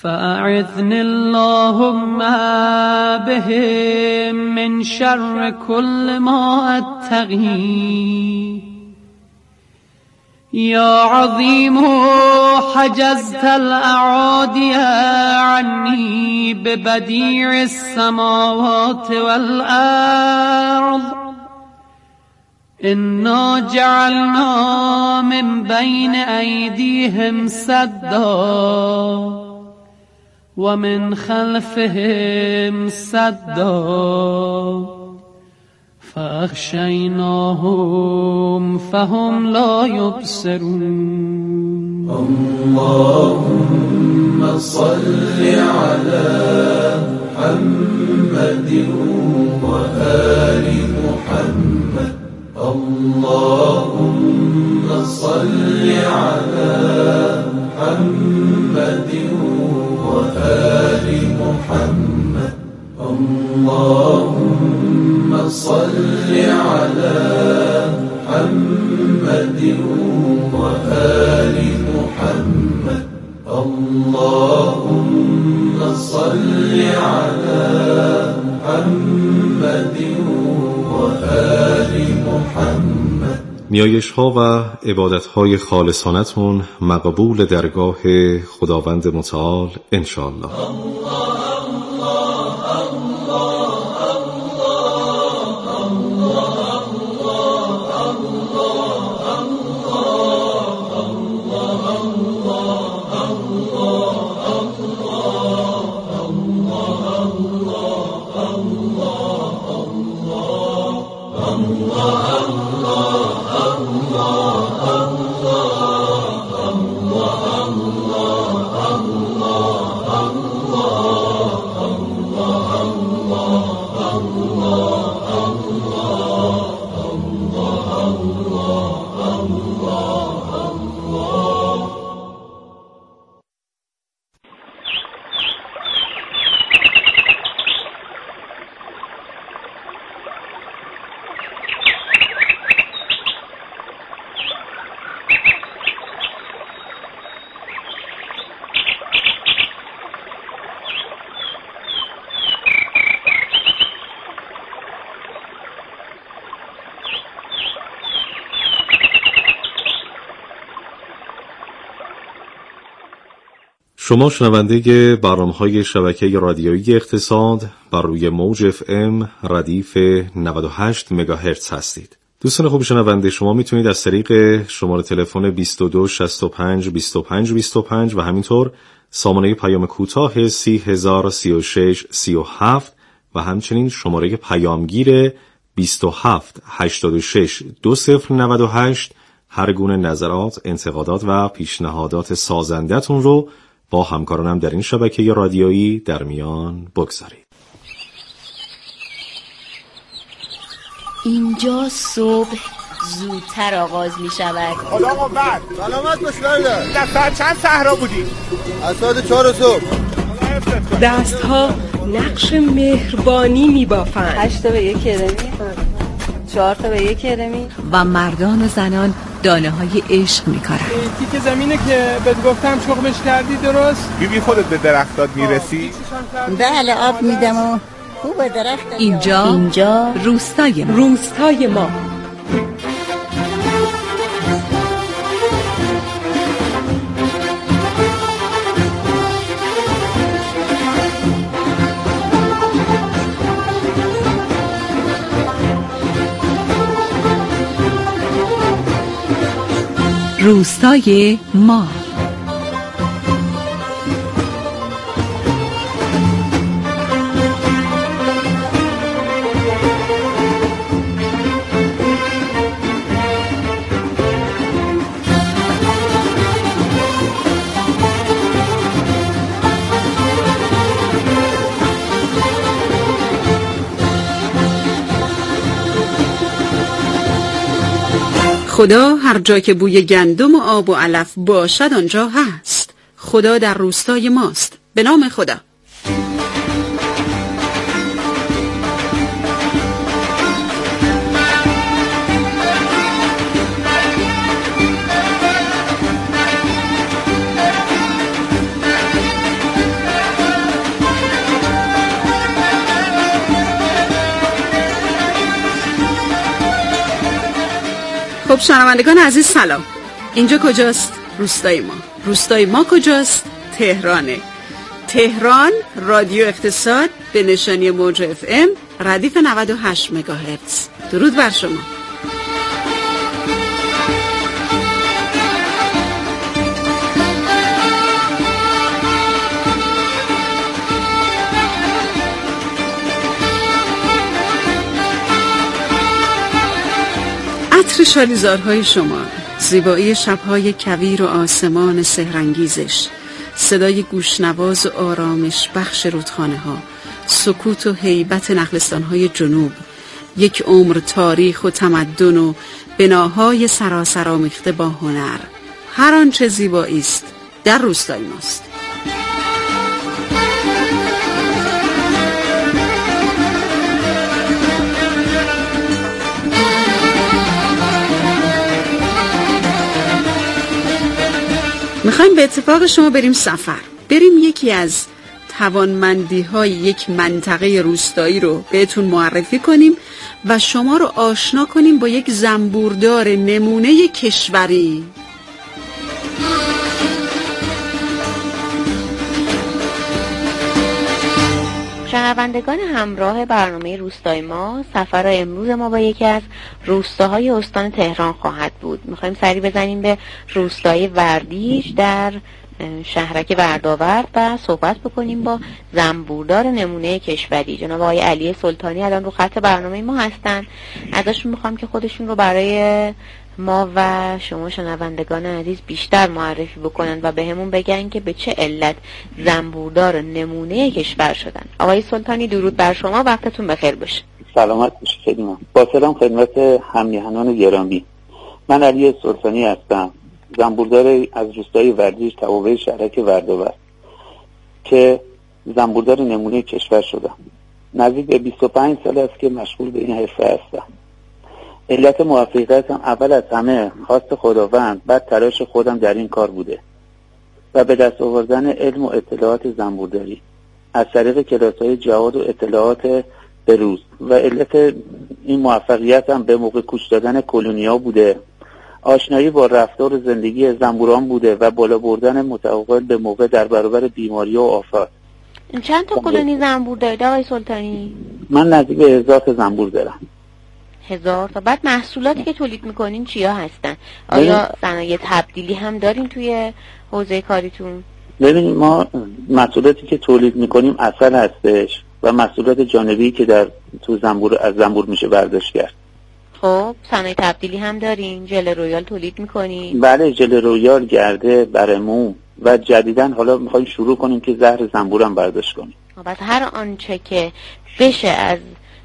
فأعذني اللهم بهم من شر كل ما أتقي. يا عظيم حجزت الأعادي عني ببديع السماوات والأرض. إنا جعلنا من بين أيديهم سدا ومن خلفهم سدا فأغشيناهم فهم لا يبصرون. اللهم صل على محمد وآل محمد. اللهم صل على محمد وآل محمد. اللهم صل على محمد وآل محمد. اللهم صل على محمد وآل محمد. نیایش‌ها و عبادت‌های خالصانتون مقبول درگاه خداوند متعال انشاءالله. شما شنونده برنامه‌های شبکه رادیویی اقتصاد بر روی موج FM ردیف 98 مگاهرتز هستید. دوستان خوب شنونده، شما میتونید از طریق شماره تلفن 22 65 25 25 و همینطور سامانه پیام کوتاه 3036 37 و همچنین شماره پیامگیر 27 86 2098 هر گونه نظرات، انتقادات و پیشنهادات سازنده‌تون رو با همکارانم در این شبکه رادیویی در میان بگذارید. اینجا صبح زودتر آغاز می شود. خدا قوت. سلامت باش برده. در ساعت چند صحرا بودی؟ از ساعت 4 صبح. دستها نقش مهربانی می بافند. 8 تا به 1 کرمی، 4 تا به 1 کرمی و مردان و زنان دانه های عشق می کارن. تیک زمینه که بهت گفتم چغمش کردی درست؟ بیبی خودت به درختات میرسی؟ بله آب میدم و خوب درخت. اینجا روستای ما. روستای ما. خدا هر جا که بوی گندم و آب و علف باشد آنجا هست. خدا در روستای ماست. به نام خدا. خب شنوندگان عزیز سلام. اینجا کجاست؟ روستای ما. روستای ما کجاست؟ تهرانه. تهران رادیو اقتصاد به نشانی موج FM ردیف 98 مگاهرتز. درود بر شما. عطر شالیزارهای شما، زیبایی شبهای کویر و آسمان سحرانگیزش، صدای گوشنواز و آرامش بخش رودخانه ها، سکوت و هیبت نخلستانهای جنوب، یک عمر تاریخ و تمدن و بناهای سراسر آمیخته با هنر، هر آنچه زیبایی است در روستای ماست. میخوایم به اتفاق شما بریم سفر، بریم یکی از توانمندی‌های یک منطقه روستایی رو بهتون معرفی کنیم و شما رو آشنا کنیم با یک زنبوردار نمونه کشوری. شنوندگان همراه برنامه روستای ما، سفر امروز ما با یکی از روستاهای استان تهران خواهد بود. میخوایم سری بزنیم به روستای وردیج در شهرک وردآورد و صحبت بکنیم با زنبوردار نمونه کشوری. جناب آقای علی سلطانی الان رو خط برنامه ما هستن. ازشون میخوام که خودشون رو برای ما و شما شنوندگان عزیز بیشتر معرفی بکنن و به همون بگن که به چه علت زنبوردار نمونه کشور شدن. آقای سلطانی درود بر شما، وقتتون بخیر باشه. سلامت باشید. خیلی ممنون. با سلام خدمت هم‌میهنان گرامی. من علی سلطانی هستم، زنبوردار از روستای وردیج توابع شهرک وردآورد که زنبوردار نمونه کشور شدم. نزدیک به 25 سال است که مشغول به این حرفه هستم. علت موفقیتم اول از همه خواست خداوند، بعد تلاش خودم در این کار بوده و به دست آوردن علم و اطلاعات زنبورداری از طریق کلاس‌های جهاد و اطلاعات بروز. و علت این موفقیتم به موقع کوچ دادن کلونیا بوده، آشنایی با رفتار زندگی زنبوران بوده و بالا بردن متعاقل به موقع در برابر بیماری و آفات. چند تا کلونی زنبور دارید آقای سلطانی؟ من نزدیک به 1000 تا زنبور دارم. 1000 تا. بعد محصولاتی که تولید میکنین چیا هستن؟ آیا صنایع تبدیلی هم دارین توی حوزه کاریتون؟ ببینید، ما محصولاتی که تولید میکنیم عسل هستش و محصولات جانبی که در تو زنبور از زنبور میشه برداشت کرد. خب صنایع تبدیلی هم دارین؟ ژل رویال تولید میکنین؟ بله، ژل رویال، گرده، برموم و جدیداً حالا میخوایم شروع کنیم که زهر زنبورم برداشت کنیم. بس هر آنچه که بشه از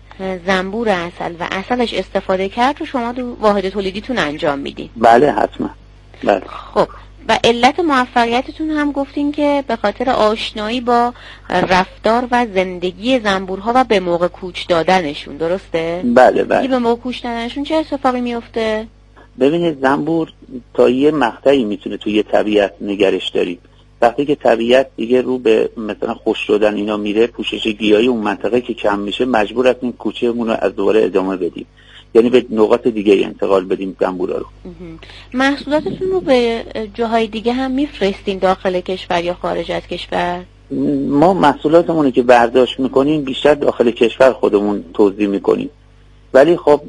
زنبور عسل و عسلش استفاده کرد رو شما تو واحد تولیدیتون انجام میدین؟ بله حتما. بله. خب و علت موفقیتتون هم گفتین که به خاطر آشنایی با رفتار و زندگی زنبورها و به موقع کوچ دادنشون، درسته؟ بله بله. به موقع کوچ دادنشون چه اتفاقی میفته؟ ببینید، زنبور تا یه مقطعی میتونه توی طبیعت نگرش داریم. وقتی که طبیعت دیگه رو به مثلا خشک شدن اینا میره، پوشش گیاهی اون منطقه که کم میشه، مجبور هستیم کوچه‌مون رو از دوباره ادامه بدیم، یعنی به نقاط دیگه انتقال بدیم زنبورا رو. محصولاتتون رو به جاهای دیگه هم میفرستین داخل کشور یا خارج از کشور؟ ما محصولاتمون که برداشت میکنیم بیشتر داخل کشور خودمون توزیع میکنیم، ولی خب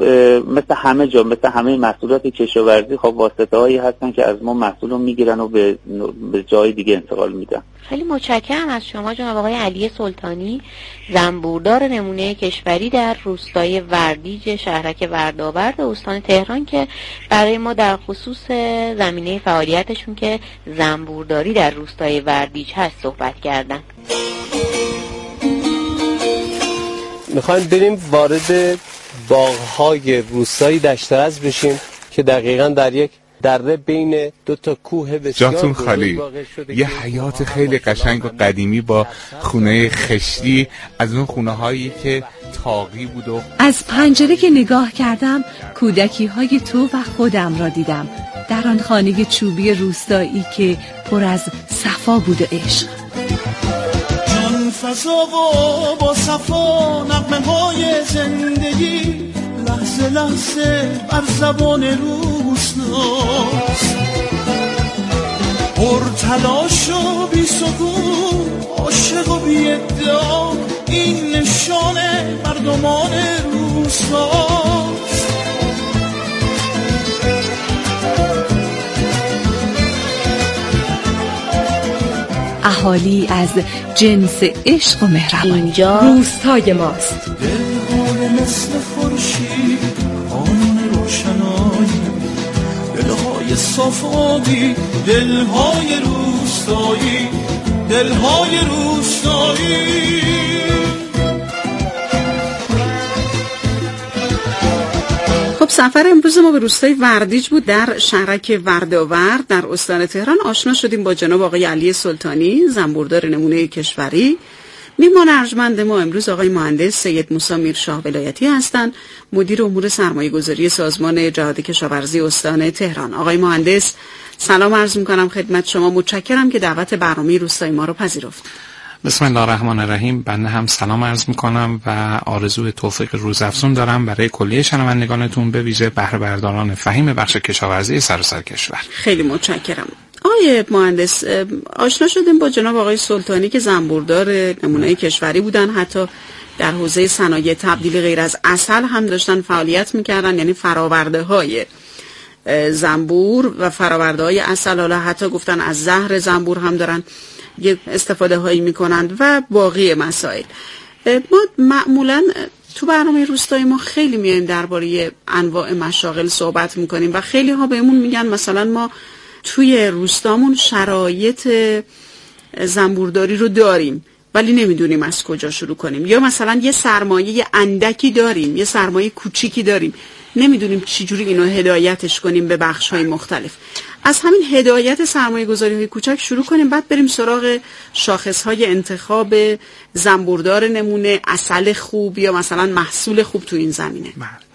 مثل همه جا، مثل همه محصولات کشاورزی، خب واسطه هایی هستن که از ما محصول رو میگیرن و به جای دیگه انتقال میدن. خیلی متشکرم از شما جناب آقای علی سلطانی، زنبوردار نمونه کشوری در روستای وردیج شهرک وردآورد استان تهران، که برای ما در خصوص زمینه فعالیتشون که زنبورداری در روستای وردیج هست صحبت کردن. میخوایم بریم وارد باغ‌های روستایی دشترز بشیم که دقیقاً در یک دره بین دو تا کوه بسیار جاتون خالی، یه حیات خیلی قشنگ و قدیمی با خونه خشتی، از اون خونه هایی که تاقی بود. و از پنجره که نگاه کردم کودکی های تو و خودم را دیدم در آن خانه چوبی روستایی که پر از صفا بود و عشق. جان فضا و با صفا نغمه های زندگی لحظه لحظه بر زبان روستاست، پر تلاش و بی سکون، عاشق و بی ادعا، این نشان مردمان روستاست. اهالی از جنس عشق و مهربانی، اینجا روستای ماست. دلهای مثل خورشید، قانون روشنایی، دلهای صافی، دلهای روستایی، دلهای روستایی. خب سفر امروز ما به روستای وردیج بود در شهرک وردآورد در استان تهران. آشنا شدیم با جناب آقای علی سلطانی، زنبوردار نمونه کشوری. میهمان ارجمند ما امروز آقای مهندس سید موسی میرشاه ولایتی هستند، مدیر امور سرمایه‌گذاری سازمان جهاد کشاورزی استان تهران. آقای مهندس سلام عرض می‌کنم خدمت شما، متشکرم که دعوت برنامه روستای ما رو پذیرفتید. بسم الله الرحمن الرحیم. بنده هم سلام عرض میکنم و آرزوی توفیق روزافزون دارم برای کلیه شنوندگانتون، به ویژه بهره برداران فهیم بخش کشاورزی سراسر کشور. خیلی متشکرم. آقای مهندس آشنا شدیم با جناب آقای سلطانی که زنبوردار نمونه کشوری بودن، حتی در حوزه صنایع تبدیل غیر از عسل هم داشتن فعالیت میکردن، یعنی فراورده های زنبور و فراورده های عسل، حالا حتی گفتن از زهر زنبور هم دارن یه استفاده هایی میکنند و باقی مسائل. ما معمولا تو برنامه روستای ما خیلی میایم درباره انواع مشاغل صحبت میکنیم و خیلی ها بهمون میگن مثلا ما توی روستامون شرایط زنبورداری رو داریم ولی نمیدونیم از کجا شروع کنیم، یا مثلا یه سرمایه اندکی داریم، یه سرمایه کوچیکی داریم، نمیدونیم چجوری اینو هدایتش کنیم به بخش‌های مختلف. از همین هدایت سرمایه گذاری‌های کوچک شروع کنیم، بعد بریم سراغ شاخص‌های انتخاب زنبوردار نمونه، عسل خوب یا مثلا محصول خوب تو این زمینه.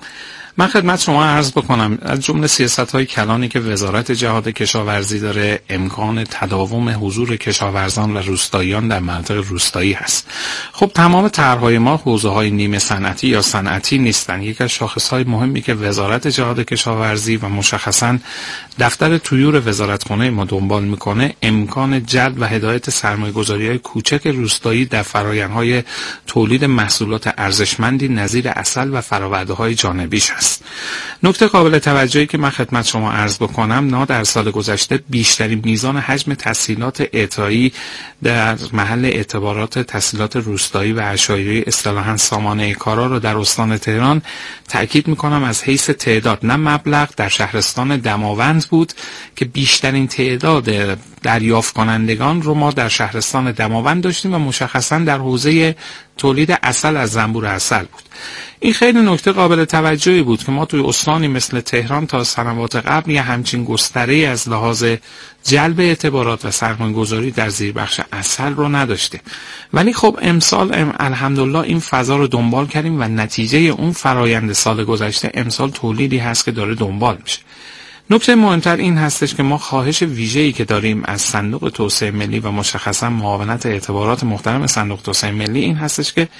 من خدمت شما عرض بکنم از جمله سیاست‌های کلانی که وزارت جهاد کشاورزی داره، امکان تداوم حضور کشاورزان و روستاییان در مناطق روستایی هست. خب تمام طرح‌های ما حوزه‌های نیمه صنعتی یا صنعتی نیستن. یکی از شاخص‌های مهمی که وزارت جهاد کشاورزی و مشخصاً دفتر طیور وزارتخانه ما دنبال میکنه، امکان جلب و هدایت سرمایه‌گذاری‌های کوچک روستایی در فرآیندهای تولید محصولات ارزشمندی نظیر عسل و فرآورده‌های جانبیش است. نکته قابل توجهی که من خدمت شما عرض بکنم، در سال گذشته بیشترین میزان حجم تسهیلات اعطایی در محل اعتبارات تسهیلات روستایی و عشایری اصطلاحاً سامانه کارا رو در استان تهران تأکید میکنم از حیث تعداد نه مبلغ در شهرستان دماوند بود که بیشترین تعداد دریافت کنندگان رو ما در شهرستان دماوند داشتیم و مشخصاً در حوزه تولید عسل از زنبور عسل بود. این خیلی نکته قابل توجهی بود که ما توی استانی مثل تهران تا سنوات قبل یه همچین گستره از لحاظ جلب اعتبارات و سرمایه‌گذاری در زیربخش عسل رو نداشتیم. ولی خب امسال الحمدلله این فضا رو دنبال کردیم و نتیجه اون فرایند سال گذشته امسال تولیدی هست که داره دنبال میشه. نکته مهمتر این هستش که ما خواهش ویژه‌ای که داریم از صندوق توسعه ملی و مشخصا معاونت اعتبارات محترم صندوق توسعه ملی این هستش که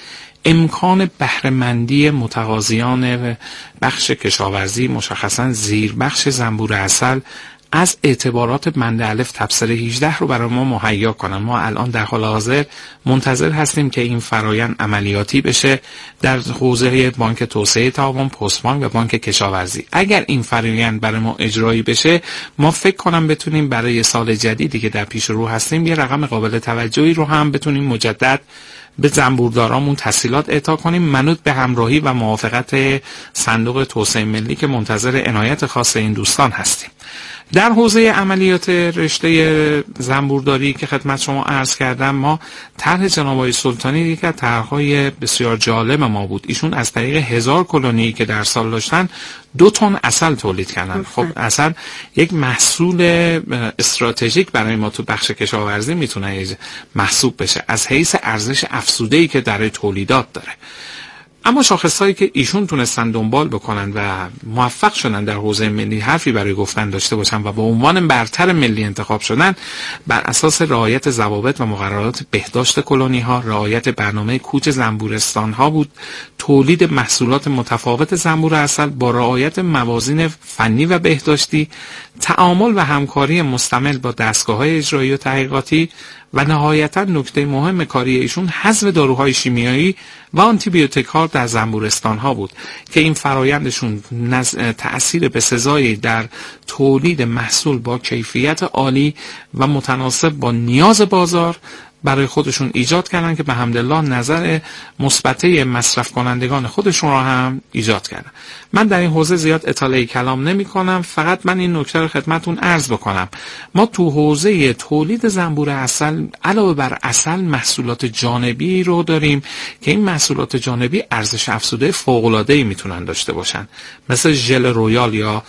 امکان بهره‌مندی متقاضیان بخش کشاورزی مشخصا زیر بخش زنبور عسل از اعتبارات بند الف تبصره 18 رو برای ما مهیا کنن. ما الان در حال حاضر منتظر هستیم که این فرایند عملیاتی بشه در حوزه بانک توسعه تعاون، پست بانک و بانک کشاورزی. اگر این فرایند برای ما اجرایی بشه، ما فکر کنم بتونیم برای سال جدیدی که در پیش رو هستیم یه رقم قابل توجهی رو هم بتونیم مجدد به زنبوردارامون تسهیلات اعطا کنیم، منوط به همراهی و موافقت صندوق توسعه ملی که منتظر عنایت خاص این دوستان هستیم. در حوزه عملیات رشته زنبورداری که خدمت شما عرض کردم، ما طرح جناب آقای سلطانی یکی از طرح‌های بسیار جالب ما بود. ایشون از طریق 1000 کلونی که در سال داشتن 2 تن عسل تولید کردن. خب عسل یک محصول استراتژیک برای ما تو بخش کشاورزی میتونه محسوب بشه از حیث ارزش افزوده‌ای که در تولیدات داره. اما شاخصهایی که ایشون تونستن دنبال بکنن و موفق شدن در حوزه ملی حرفی برای گفتن داشته باشن و با عنوان برتر ملی انتخاب شدن، بر اساس رعایت ضوابط و مقررات بهداشت کلونی ها، رعایت برنامه کوچ زنبورستان ها بود، تولید محصولات متفاوت زنبور عسل با رعایت موازین فنی و بهداشتی، تعامل و همکاری مستمر با دستگاه‌های اجرایی و تحقیقاتی و نهایتا نکته مهم کاری ایشون حذف داروهای شیمیایی و آنتیبیوتیک ها در زنبورستان ها بود که این فرایندشون تأثیر بسزایی در تولید محصول با کیفیت عالی و متناسب با نیاز بازار برای خودشون ایجاد کردن که به حمدالله نظر مثبته مصرف کنندگان خودشون را هم ایجاد کردن. من در این حوزه زیاد اطاله کلام نمی کنم، فقط من این نکته رو خدمتون عرض بکنم. ما تو حوزه تولید زنبور عسل علاوه بر عسل محصولات جانبی رو داریم که این محصولات جانبی ارزش افزوده فوق‌العاده‌ای میتونن داشته باشن، مثل ژل رویال یا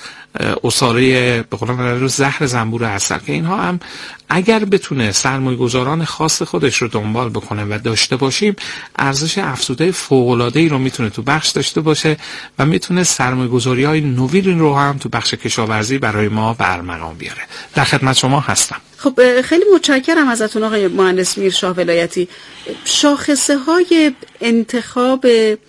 عصاره به قولن زهر زنبور عسل که اینها هم اگر بتونه سرمایه‌گذاران خاص خودش رو دنبال بکنه و داشته باشیم، ارزش افزوده فوق‌العاده‌ای رو میتونه تو بخش داشته باشه و میتونه سرمایه‌گذاری‌های نوین رو هم تو بخش کشاورزی برای ما برمقام بیاره. در خدمت شما هستم. خب خیلی متشکرم ازتون آقای مهندس میرشاه ولایتی. شاخصه های انتخاب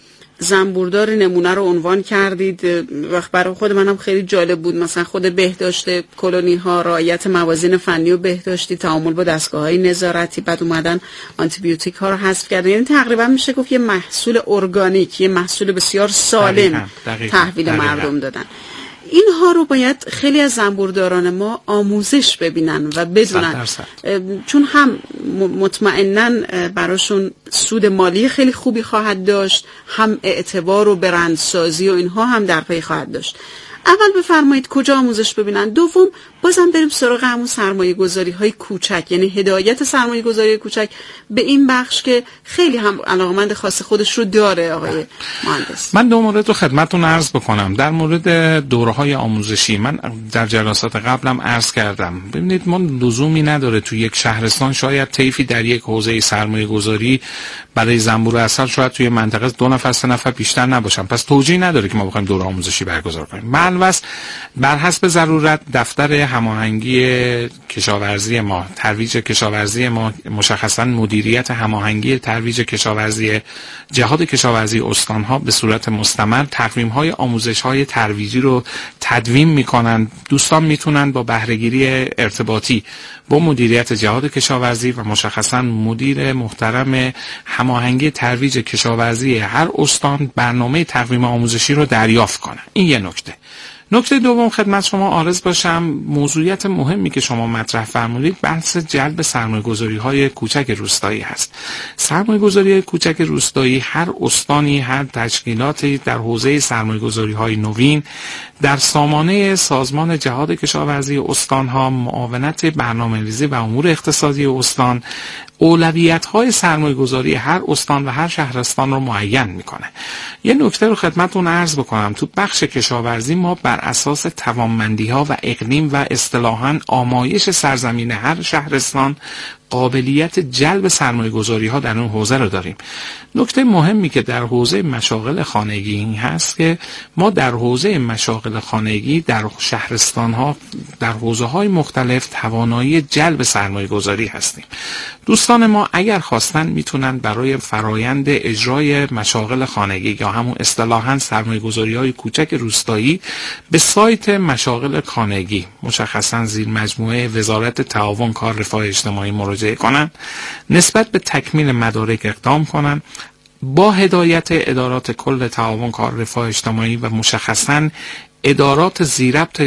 زنبوردار نمونه رو عنوان کردید. وقت برای خود منم خیلی جالب بود، مثلا خود بهداشت کلونی ها، رعایت موازین فنی و بهداشتی، تعامل با دستگاه های نظارتی، بعد اومدن آنتی بیوتیک ها رو حذف کردن. یعنی تقریبا میشه گفت یه محصول ارگانیک، یه محصول بسیار سالم تحویل مردم دادن. اینها رو باید خیلی از زنبورداران ما آموزش ببینن و بدونن، چون هم مطمئناً براشون سود مالی خیلی خوبی خواهد داشت، هم اعتبار و برندسازی و اینها هم در پی خواهد داشت. اول بفرمایید کجا آموزش ببینن. دوم بازم بریم سراغ همون سرمایه گذاری های کوچک، یعنی هدایت سرمایه گذاری کوچک به این بخش که خیلی هم علاقمند خاص خودش رو داره. آقای مهندس، من دو مورد رو خدمتتون عرض بکنم. در مورد دوره های آموزشی من در جلسات قبلم عرض کردم، ببینید ما لزومی نداره تو یک شهرستان شاید طیفی در یک حوزه سرمایه گذاری برای زنبور عسل شاید توی منطقه 2 نفر 3 نفر بیشتر نباشن، پس توجیه نداره که ما بخوایم دوره آموزشی برگزار کنیم. البته بر حسب ضرورت دفتر هماهنگی کشاورزی ما، ترویج کشاورزی ما، مشخصا مدیریت هماهنگی ترویج کشاورزی جهاد کشاورزی استانها به صورت مستمر تقویم‌های آموزش‌های ترویجی رو تدوین می‌کنن. دوستان میتونن با بهره‌گیری ارتباطی با مدیریت جهاد کشاورزی و مشخصا مدیر محترم هماهنگی ترویج کشاورزی هر استان برنامه تقویم آموزشی رو دریافت کنن. این یه نکته. نکته دوم خدمت شما عرض باشم، موضوعیت مهمی که شما مطرح فرمودید بحث جلب سرمایه‌گذاری‌های کوچک روستایی هست. سرمایه‌گذاری کوچک روستایی هر استانی، هر تشکیلاتی در حوزه سرمایه‌گذاری‌های نوین در سامانه سازمان جهاد کشاورزی استان‌ها، معاونت برنامه‌ریزی و امور اقتصادی استان، اولویت‌های سرمایه‌گذاری هر استان و هر شهرستان رو معین می‌کنه. یه نکته رو خدمتتون عرض بکنم، تو بخش کشاورزی ما بر اساس توانمندی‌ها و اقلیم و اصطلاحاً آمایش سرزمین هر شهرستان قابلیت جلب سرمایه‌گذاری‌ها در اون حوزه رو داریم. نکته مهمی که در حوزه مشاغل خانگی این هست که ما در حوزه مشاغل خانگی در شهرستان‌ها در حوزه‌های مختلف توانایی جلب سرمایه‌گذاری هستیم. دوستان ما اگر خواستن میتونن برای فرایند اجرای مشاغل خانگی یا همون اصطلاحاً سرمایه‌گذاری‌های کوچک روستایی به سایت مشاغل خانگی مشخصاً زیر مجموعه وزارت تعاون کار رفاه اجتماعی مراجعه کنن، نسبت به تکمیل مدارک اقدام کنن، با هدایت ادارات کل تعاون کار رفاه اجتماعی و مشخصاً ادارات زیربط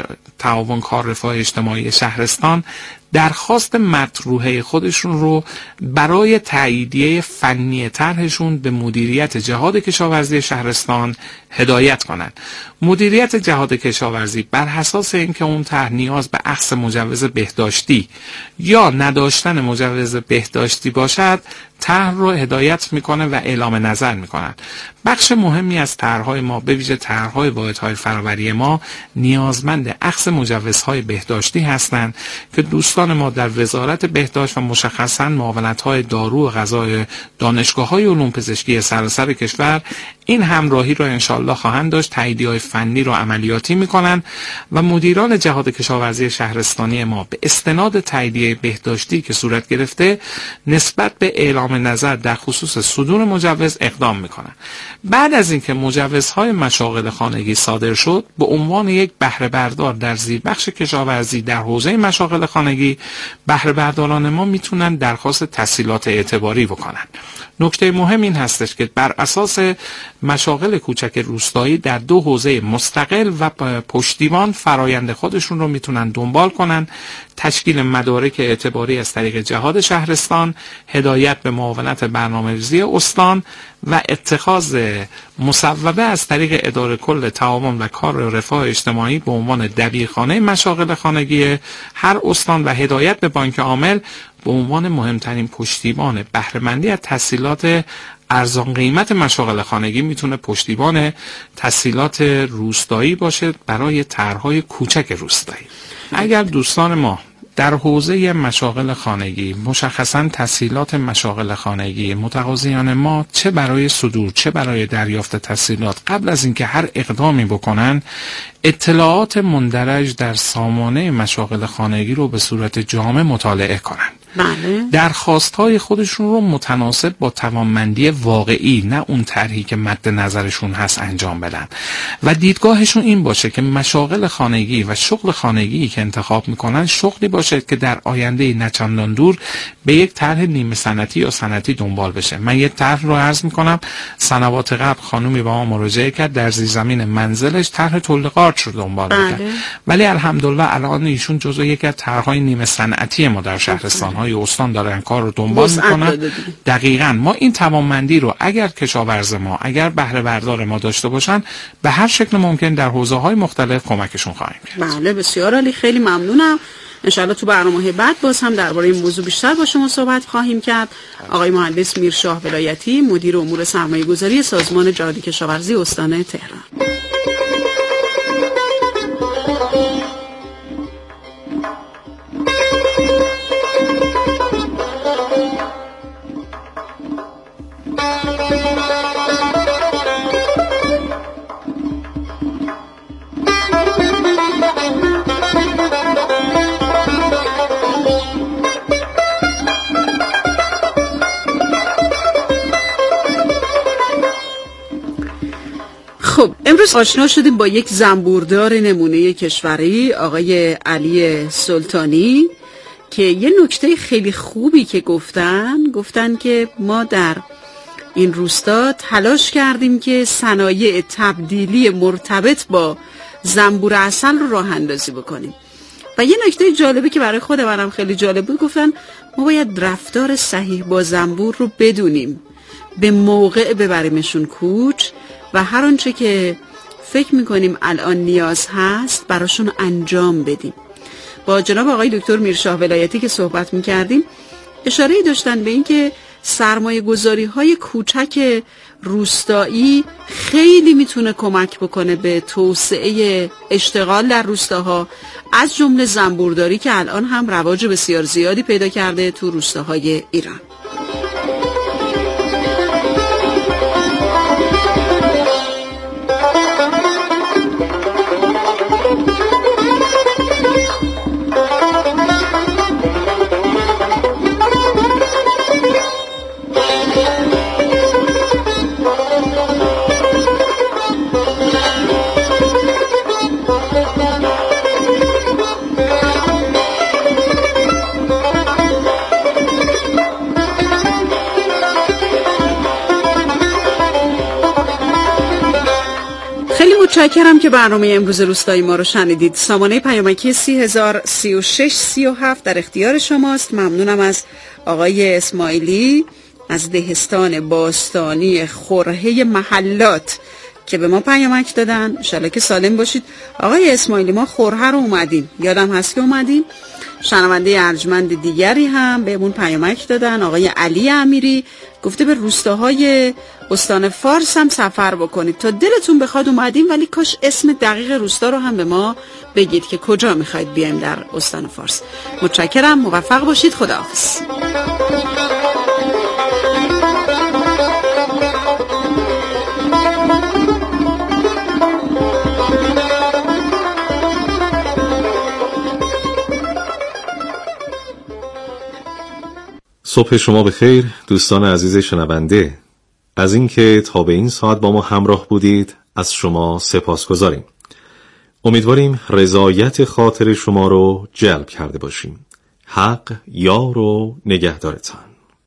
تعاون کار رفاه اجتماعی شهرستان درخواست مطروحه خودشون رو برای تاییدیه فنی طرحشون به مدیریت جهاد کشاورزی شهرستان هدایت کنند. مدیریت جهاد کشاورزی بر اساس اینکه اون طرح نیاز به اخذ مجوز بهداشتی یا نداشتن مجوز بهداشتی باشد، طرح رو هدایت میکنه و اعلام نظر میکنن. بخش مهمی از طرح‌های ما به ویژه طرح‌های واحدهای فرآوری ما نیازمند اخذ مجوزهای بهداشتی هستند که دوستان ما در وزارت بهداشت و مشخصاً معاونت‌های دارو و غذای دانشگاه‌های علوم پزشکی سراسر کشور این همراهی رو انشالله خواهند داشت، تاییدیه‌های فنی رو عملیاتی میکنن و مدیران جهاد کشاورزی شهرستانی ما به استناد تاییدیه بهداشتی که صورت گرفته نسبت به اعلام نظر در خصوص صدور مجوز اقدام میکنن. بعد از اینکه مجوزهای مشاغل خانگی صادر شد، به عنوان یک بهره بردار در زیربخش کشاورزی در حوزه مشاغل خانگی، بهره برداران ما میتونن درخواست تسهیلات اعتباری بکنن. نکته مهم این هستش که بر اساس مشاغل کوچک روستایی در 2 حوزه مستقل و پشتیبان فرایند خودشون رو میتونن دنبال کنن: تشکیل مدارک اعتباری از طریق جهاد شهرستان، هدایت به معاونت برنامه‌ریزی استان و اتخاذ مصوبه از طریق اداره کل تعاون و کار رفاه اجتماعی به عنوان دبیرخانه مشاغل خانگی هر استان و هدایت به بانک عامل به عنوان مهمترین پشتیبان بهره‌مندی از تسهیلات ارزان قیمت مشاغل خانگی. میتونه پشتیبان تسهیلات روستایی باشه برای طرح‌های کوچک روستایی. اگر دوستان ما در حوزه مشاغل خانگی، مشخصاً تسهیلات مشاغل خانگی، متقاضیان ما چه برای صدور چه برای دریافت تسهیلات قبل از اینکه هر اقدامی بکنن اطلاعات مندرج در سامانه مشاغل خانگی رو به صورت جامع مطالعه کنن. درخواست‌های خودشون رو متناسب با توانمندی واقعی، نه اون طرحی که مد نظرشون هست، انجام بدن و دیدگاهشون این باشه که مشاغل خانگی و شغل خانگی که انتخاب میکنن شغلی باشه که در آینده نچندان دور به یک طرح نیمه صنعتی یا صنعتی دنبال بشه. من یک طرح رو عرض میکنم، سنوات قبل خانومی با ما مراجعه کرد، در زیرزمین منزلش طرح تولید قارچ رو دنبال میکرد، ولی الحمدلله الان ایشون جزو یکی از طرح‌های نیمه صنعتی ما در شهرستان‌های استان دارن کار رو دنبال میکنن. دقیقاً ما این توانمندی رو اگر کشاورز ما، اگر بهره بردار ما داشته باشن، به هر شکل ممکن در حوزه‌های مختلف کمکشون خواهیم کرد. بله بسیار عالی، خیلی ممنونم. انشالله تو برنامه بعد باز هم درباره این موضوع بیشتر با شما صحبت خواهیم کرد. آقای مهندس میرشاه ولایتی، مدیر امور سرمایه‌گذاری سازمان جهاد کشاورزی استان تهران. خب امروز آشنا شدیم با یک زنبوردار نمونه کشوری، آقای علی سلطانی، که یه نکته خیلی خوبی که گفتن که ما در این روستا تلاش کردیم که صنایع تبدیلی مرتبط با زنبور عسل رو راه اندازی بکنیم. و یه نکته جالبی که برای خود منم خیلی جالب بود، گفتن ما باید رفتار صحیح با زنبور رو بدونیم، به موقع ببریمشون کوچ و هر آنچه که فکر میکنیم الان نیاز هست براشون انجام بدیم. با جناب آقای دکتر میرشاه ولایتی که صحبت میکردیم اشاره‌ای داشتن به این که سرمایه گذاری های کوچک روستایی خیلی میتونه کمک بکنه به توسعه اشتغال در روستاها، از جمله زنبورداری که الان هم رواج بسیار زیادی پیدا کرده تو روستاهای ایران. متشکرم که برنامه امروز روستایی ما رو شنیدید. سامانه پیامکی 303637 در اختیار شماست. ممنونم از آقای اسماعیلی از دهستان باستانی خرهه محلات که به ما پیامک دادن. انشالله که سالم باشید. آقای اسماعیلی ما خرهه رو اومدیم، یادم هست که اومدیم. شنونده ارجمند دیگری هم بهمون پیامک دادن، آقای علی امیری گفته به روستاهای استان فارس هم سفر بکنید، تا دلتون بخواد اومدیم، ولی کاش اسم دقیق روستا رو هم به ما بگید که کجا میخواید بیایم در استان فارس. متشکرم، موفق باشید، خداحافظ. صبح شما بخیر دوستان عزیز شنونده. از اینکه تا به این ساعت با ما همراه بودید از شما سپاسگزاریم. امیدواریم رضایت خاطر شما رو جلب کرده باشیم. حق یار و نگهدارتان.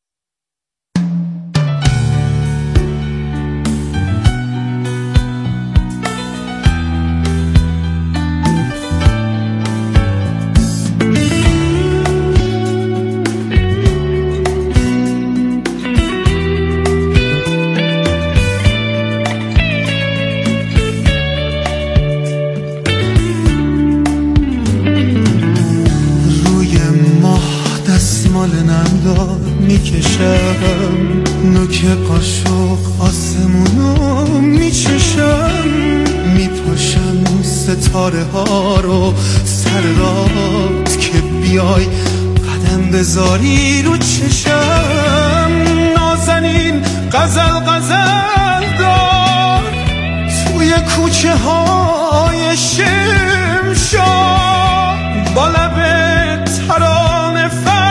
میکشم نوک قاشق آسمونو میچشم میپاشم ستاره ها رو سر رات که بیای قدم بذاری رو چشم نازنین غزل غزل دار توی کوچه های شمشاد با لب ترانه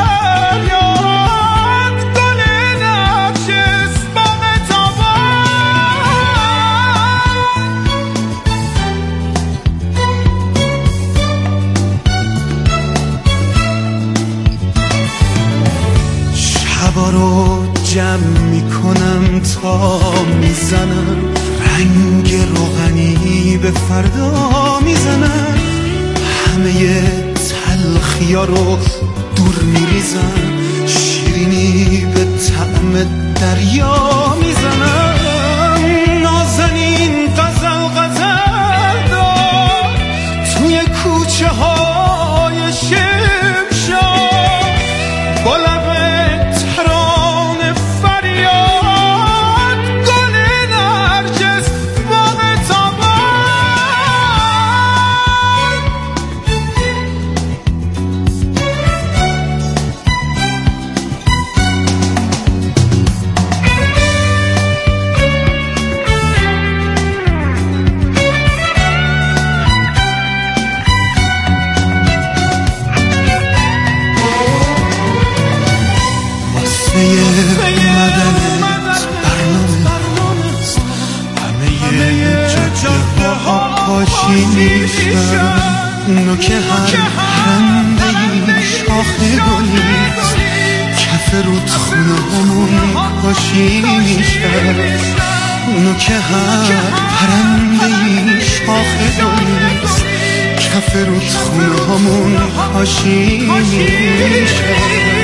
رو جمع میکنم تا میزنم رنگ روغنی به فردا میزنم همه تلخیا رو دور میریزم شیرینی به طعم دریا میزنم نازنین غزل غزل دار توی کوچه های شمشاد با لب نوک هر پرنده‌ای شاخه گلیست کف رودخونه همون پاشی میشه نوک هر پرنده‌ای شاخه گلیست کف رودخونه همون پاشی میشه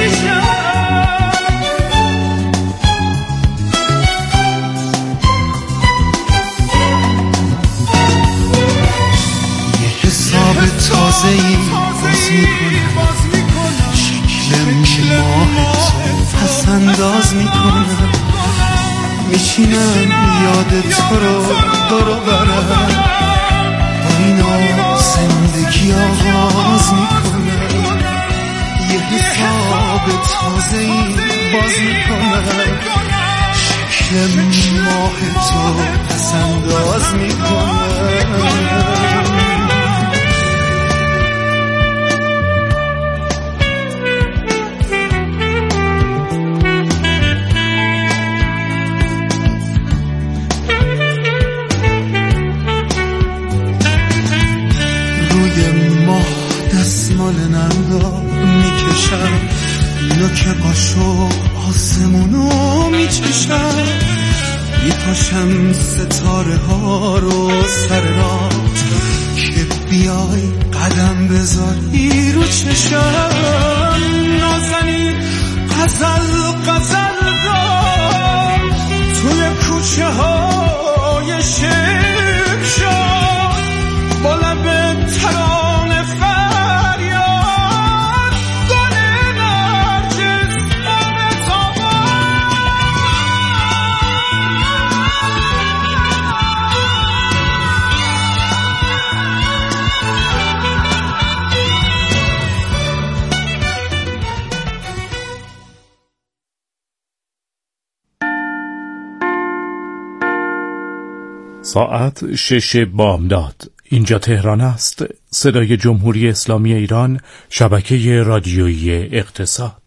تازه‌ای باز میکنم شکل ماه تو پس انداز میکنم میشینم یاد تو رو برو برم با اینا زندگی آغاز میکنم یه حساب تازه‌ای باز میکنم شکل ماه تو پس انداز میکنم نوک قاشق آسمونو میچشم میپاشم ستاره ها رو سر رات که بیای قدم بذاری رو چشم نازنین غزل غزل دار توی کوچه های شمشاد با لب ترانه فریاد ساعت 6 بامداد. اینجا تهران است. صدای جمهوری اسلامی ایران، شبکه رادیویی اقتصاد.